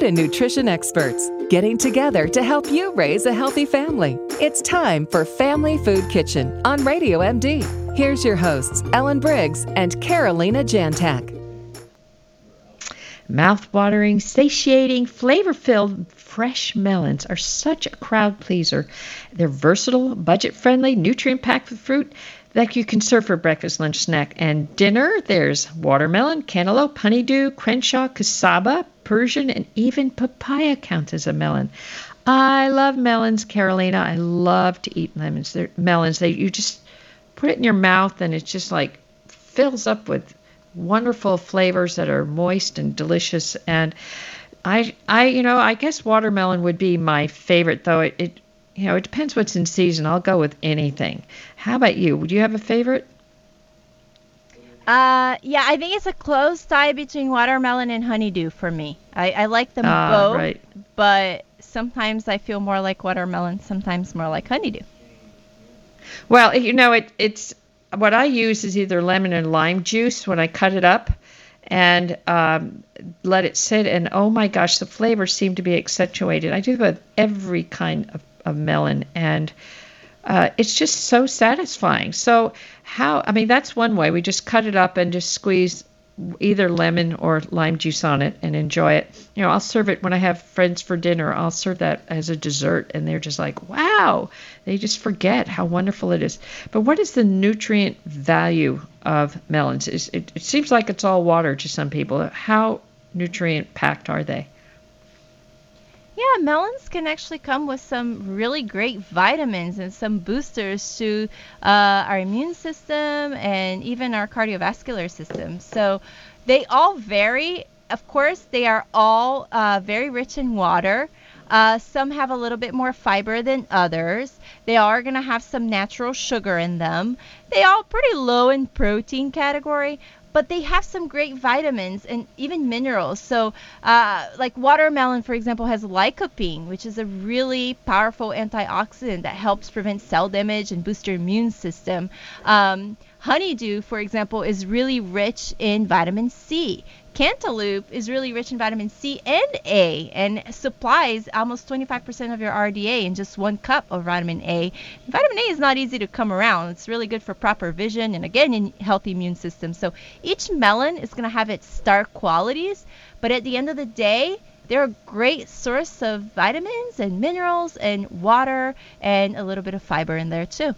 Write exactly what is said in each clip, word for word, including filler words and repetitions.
food and nutrition experts, getting together to help you raise a healthy family. It's time for Family Food Kitchen on Radio M D. Here's your hosts, Ellen Briggs and Carolina Jantak. Mouth-watering, satiating, flavor-filled fresh melons are such a crowd pleaser. They're versatile, budget-friendly, nutrient-packed with fruit that you can serve for breakfast, lunch, snack, and dinner. There's watermelon, cantaloupe, honeydew, Crenshaw, cassava, Persian, and even papaya count as a melon. I love melons, Carolina. I love to eat lemons. They're melons. They you just put it in your mouth, and it just like fills up with wonderful flavors that are moist and delicious. And I, I, you know, I guess watermelon would be my favorite, though it, it, you know, it depends what's in season. I'll go with anything. How about you? Would you have a favorite? Uh, yeah, I think it's a close tie between watermelon and honeydew for me. I, I like them Ah, both, right. but sometimes I feel more like watermelon, sometimes more like honeydew. Well, you know, it, it's what I use is either lemon and lime juice when I cut it up and um, let it sit. And oh my gosh, the flavors seem to be accentuated. I do that with every kind of, of melon, and uh, it's just so satisfying. So how, I mean, that's one way. We just cut it up and just squeeze either lemon or lime juice on it and enjoy it. You know, I'll serve it when I have friends for dinner. I'll serve that as a dessert, and they're just like, wow, they just forget how wonderful it is. But what is the nutrient value of melons? Is it, it seems like it's all water to some people. How nutrient packed are they? Yeah, melons can actually come with some really great vitamins and some boosters to uh, our immune system and even our cardiovascular system. So they all vary. Of course, they are all uh, very rich in water. Uh, some have a little bit more fiber than others. They are going to have some natural sugar in them. They all pretty low in protein category, but they have some great vitamins and even minerals. So uh, like watermelon, for example, has lycopene, which is a really powerful antioxidant that helps prevent cell damage and boost your immune system. Um, honeydew, for example, is really rich in vitamin C. Cantaloupe is really rich in vitamin C and A and supplies almost twenty-five percent of your R D A in just one cup of vitamin A. Vitamin A is not easy to come around. It's really good for proper vision and, again, in healthy immune system. So each melon is going to have its star qualities, but at the end of the day, they're a great source of vitamins and minerals and water and a little bit of fiber in there too.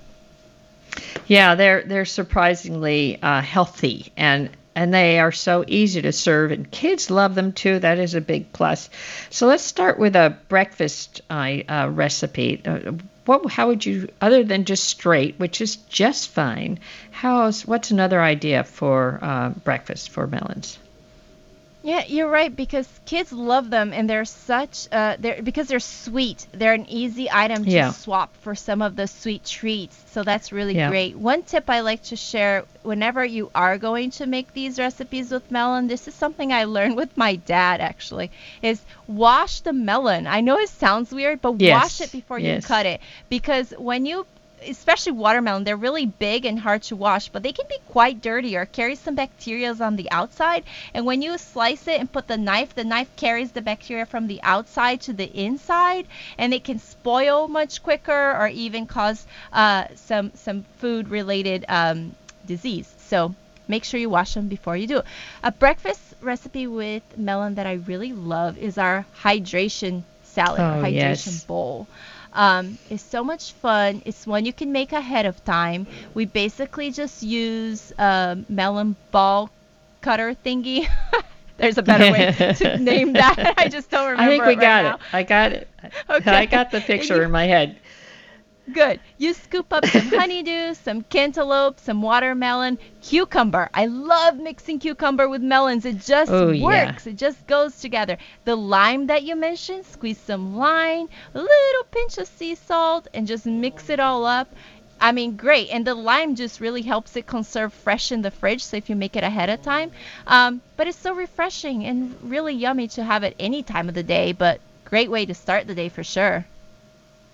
Yeah, they're they're surprisingly uh, healthy, and and they are so easy to serve, and kids love them too. That is a big plus. So let's start with a breakfast uh, uh, recipe. Uh, what, how would you, other than just straight, which is just fine, how's what's another idea for uh, breakfast for melons? Yeah, you're right, because kids love them, and they're such uh they're because they're sweet. They're an easy item to Yeah. swap for some of the sweet treats. So that's really Yeah. great. One tip I like to share whenever you are going to make these recipes with melon, this is something I learned with my dad actually, is wash the melon. I know it sounds weird, but Yes. wash it before you Yes. cut it, because when you especially watermelon, they're really big and hard to wash, but they can be quite dirty or carry some bacteria on the outside. And when you slice it and put the knife, the knife carries the bacteria from the outside to the inside, and it can spoil much quicker or even cause uh, some some food-related um, disease. So make sure you wash them before you do it. A breakfast recipe with melon that I really love is our hydration salad, Oh, or hydration yes. bowl. Um, it's so much fun. It's one you can make ahead of time. We basically just use a melon ball cutter thingy. There's a better way to name that. I just don't remember I think we it got right it. I got it. Okay. I got the picture You- in my head. Good. You scoop up some honeydew, some cantaloupe, some watermelon, cucumber. I love mixing cucumber with melons. It just Oh, yeah. works. It just goes together. The lime that you mentioned, squeeze some lime, a little pinch of sea salt, and just mix it all up. I mean, great. And the lime juice really helps it conserve fresh in the fridge, so if you make it ahead of time. Um, but it's so refreshing and really yummy to have it any time of the day, but great way to start the day for sure.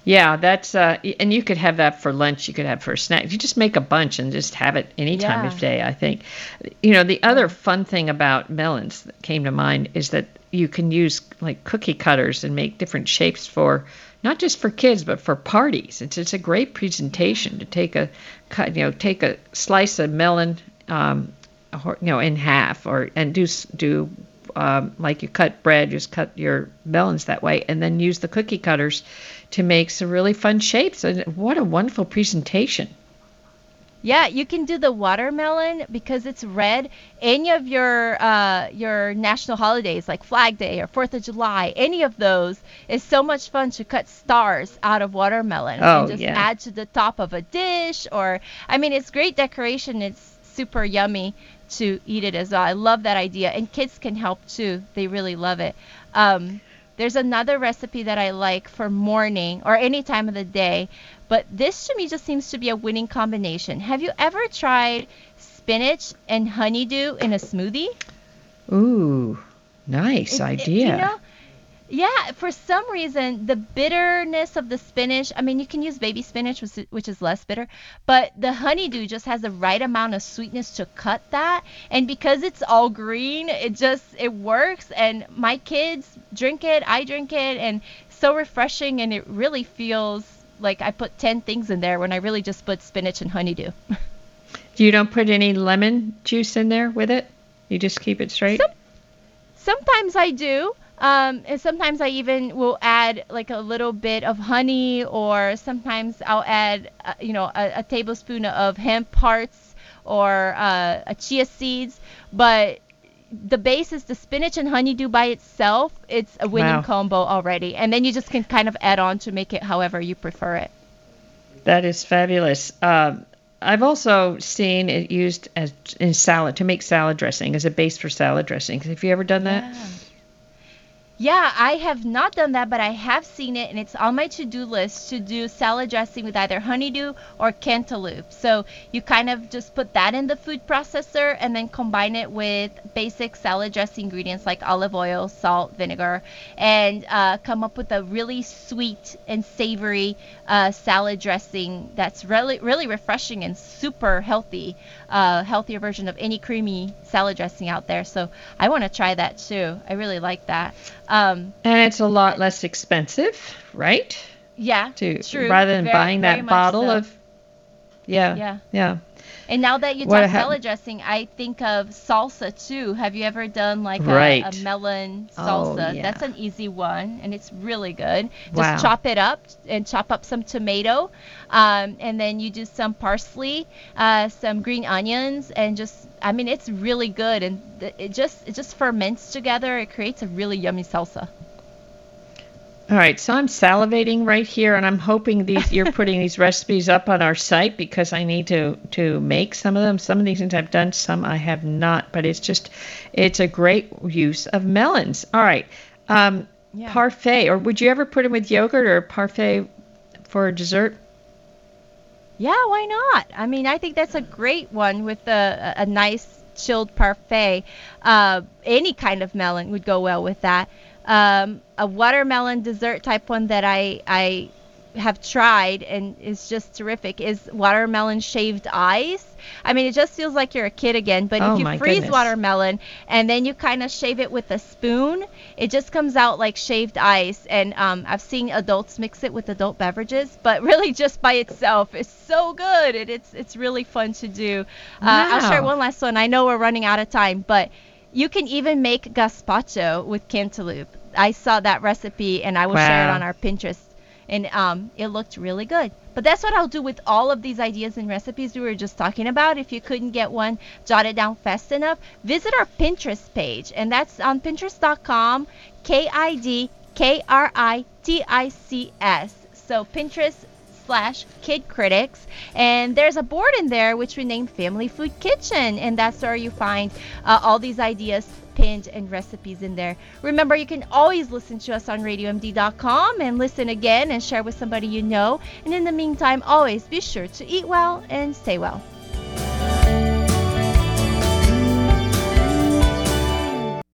Yeah, that's uh, and you could have that for lunch. You could have for a snack. You just make a bunch and just have it any time Yeah. of day. I think, you know, the other Yeah. fun thing about melons that came to mind is that you can use like cookie cutters and make different shapes for not just for kids but for parties. It's it's a great presentation to take a cut, you know, take a slice of melon, um, or, you know, in half, or and do s- do. Um, like you cut bread, just cut your melons that way, and then use the cookie cutters to make some really fun shapes. And what a wonderful presentation. Yeah, you can do the watermelon because it's red. Any of your uh, your national holidays like Flag Day or Fourth of July, any of those is so much fun to cut stars out of watermelon Oh, and just yeah. add to the top of a dish. Or, I mean, it's great decoration. It's super yummy to eat it as well. I love that idea, and kids can help too. They really love it. Um, there's another recipe that I like for morning or any time of the day, but this to me just seems to be a winning combination. Have you ever tried spinach and honeydew in a smoothie? Ooh, nice It- it- idea. you know, yeah, for some reason, the bitterness of the spinach, I mean, you can use baby spinach, which is, which is less bitter, but the honeydew just has the right amount of sweetness to cut that. And because it's all green, it just, it works. And my kids drink it, I drink it, and so refreshing. And it really feels like I put ten things in there when I really just put spinach and honeydew. You don't put any lemon juice in there with it? You just keep it straight? Some- Sometimes I do. Um, and sometimes I even will add like a little bit of honey, or sometimes I'll add, uh, you know, a, a tablespoon of hemp hearts or uh, a chia seeds. But the base is the spinach and honeydew by itself. It's a winning Wow. combo already. And then you just can kind of add on to make it however you prefer it. That is fabulous. Um, I've also seen it used as in salad to make salad dressing as a base for salad dressing. Have you ever done that? Yeah. Yeah, I have not done that, but I have seen it, and it's on my to-do list to do salad dressing with either honeydew or cantaloupe. So you kind of just put that in the food processor and then combine it with basic salad dressing ingredients like olive oil, salt, vinegar, and uh, come up with a really sweet and savory uh, salad dressing that's really, really refreshing and super healthy, uh, healthier version of any creamy salad dressing out there. So I want to try that too. I really like that. Um, And it's a lot less expensive, right? yeah, To true. rather than Very- buying very that much bottle so. of yeah, Yeah. yeah. And now that you What talk hap- salad dressing, I think of salsa too. Have you ever done like a, Right. a melon Oh, salsa? yeah. That's an easy one, and it's really good. Just Wow. chop it up and chop up some tomato, um, and then you do some parsley, uh, some green onions, and just, I mean, it's really good, and th- it just it just ferments together. It creates a really yummy salsa. All right, so I'm salivating right here, and I'm hoping these you're putting these recipes up on our site because I need to to make some of them. Some of these things I've done, some I have not, but it's just it's a great use of melons. All right, um, Yeah. parfait, or would you ever put them with yogurt or parfait for dessert? Yeah, why not? I mean, I think that's a great one with a, a nice chilled parfait. Uh, any kind of melon would go well with that. Um, a watermelon dessert type one that I I have tried and is just terrific is watermelon shaved ice. I mean, it just feels like you're a kid again. But Oh, if you my freeze goodness. watermelon and then you kind of shave it with a spoon, it just comes out like shaved ice. And um, I've seen adults mix it with adult beverages, but really just by itself is so good. And it's it's really fun to do. Uh, I'll share Wow. one last one. I know we're running out of time, but you can even make gazpacho with cantaloupe. I saw that recipe and I will share it Wow. on our Pinterest, and um, it looked really good. But that's what I'll do with all of these ideas and recipes we were just talking about. If you couldn't get one jotted down fast enough, visit our Pinterest page, and that's on pinterest dot com, K I D K R I T I C S. So Pinterest slash Kid Critics, and there's a board in there which we named Family Food Kitchen, and that's where you find uh, all these ideas pinned and recipes in there. Remember, you can always listen to us on radio m d dot com and listen again and share with somebody you know. And in the meantime, always be sure to eat well and stay well.